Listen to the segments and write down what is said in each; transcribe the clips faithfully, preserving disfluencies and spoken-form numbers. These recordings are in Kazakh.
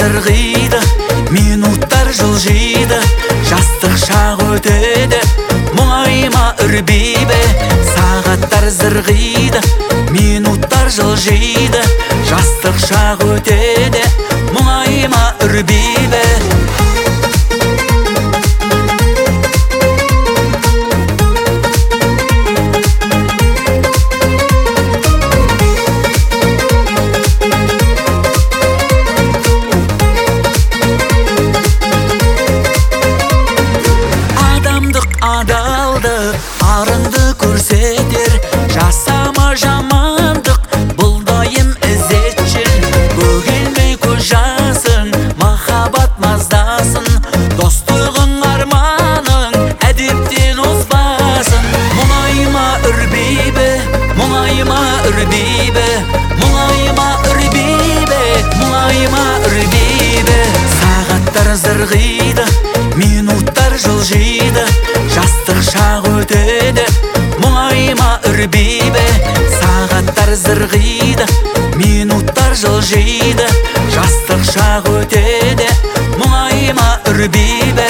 зырғиды, минуттар жылжиды, жастық шақ өтеді, мұңайма үрбейбе. Сағаттар зырғиды, минуттар жылжиды, жастық шақ өтеді, мұңайма үрбейбе. Адалды, арыңды көрсетер, жасама жамандық, бұл дайым ізетшіл. Бөгелмей көз жасың, махаббат маздасын, достығың арманың, әдептен озбасын. Мұңайма үрбейбе, мұңайма үрбейбе, мұңайма үрбейбе, мұңайма үрбейбе. Сағаттар зырғиды, минуттар жылжиды, жастық шақ өтеді, мұңайма үрбейбе. Сағаттар зырғиды, минуттар жылжиды, жастық шақ өтеді, мұңайма үрбейбе.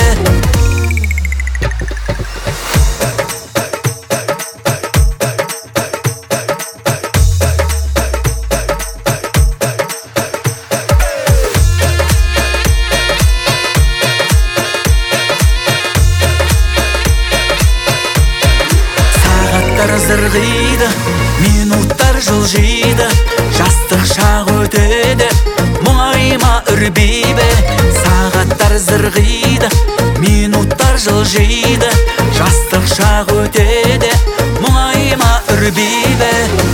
Зырғиды, минуттар жылжиды, жастық шақ өтеді, мұңайма үрбейбе. Сағаттар зырғиды, минуттар жылжиды, жастық шақ өтеді, мұңайма үрбейбе.